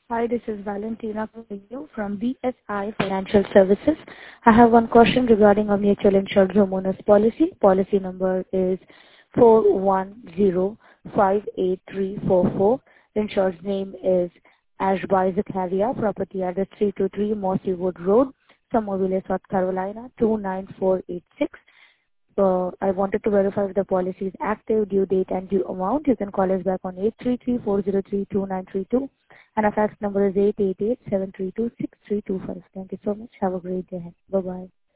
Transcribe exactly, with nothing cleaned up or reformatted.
Hi, this is Valentina calling you from B S I Financial Services. I have one question regarding a mutual insured homeowners policy. Policy number is four one zero five eight three four four. The insured's name is Ashby Zakaria, property address three two three Mossy Wood Road, Somerville, South Carolina two nine four eight six. So I wanted to verify if the policy is active, due date, and due amount. You can call us back on eight three three, four zero three, two nine three two, and our fax number is eight eight eight, seven three two, six three two five. Thank you so much. Have a great day ahead. Bye-bye.